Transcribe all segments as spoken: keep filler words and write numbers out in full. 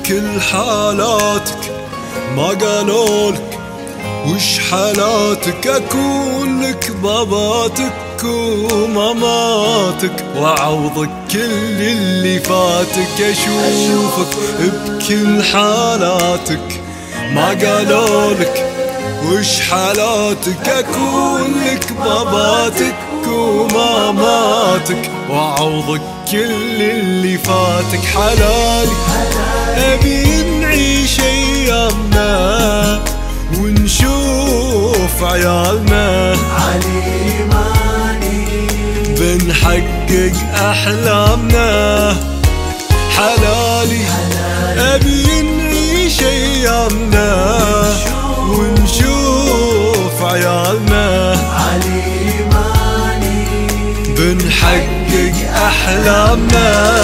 بكل حالاتك ما قالولك وش حالاتك، أكون لك باباتك وماماتك وأعوضك كل اللي فاتك. أشوفك بكل حالاتك ما قالولك وش حالاتك، أكون لك باباتك وماماتك وأعوضك كل اللي فاتك. حلالي أبي نعيش أيامنا ونشوف عيالنا، بنحقق أحلامنا. حلالي أبي نعيش أيامنا ونشوف عيالنا، بنحقق أحلامنا.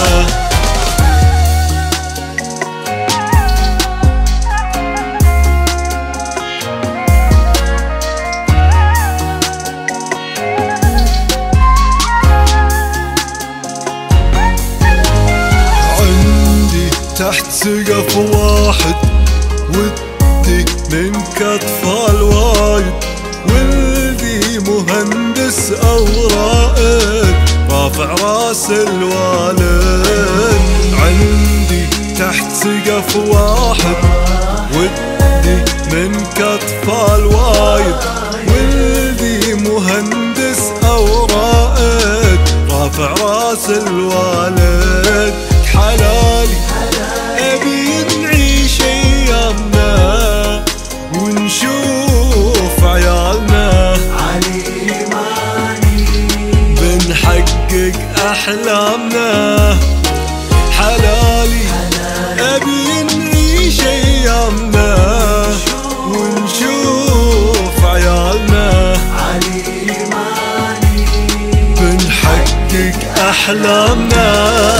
تحت سقف واحد ودي منك أطفال وايد، ولدي مهندس أو رائد رافع راس الوالد. عندي تحت سقف واحد ودي منك أطفال وايد، ولدي مهندس أو رائد رافع راس الوالد. حلالي أبي نعيش أيامنا ونشوف عيالنا، بنحقق أحلامنا. حلالي أبي نعيش أيامنا ونشوف عيالنا، بنحقق أحلامنا.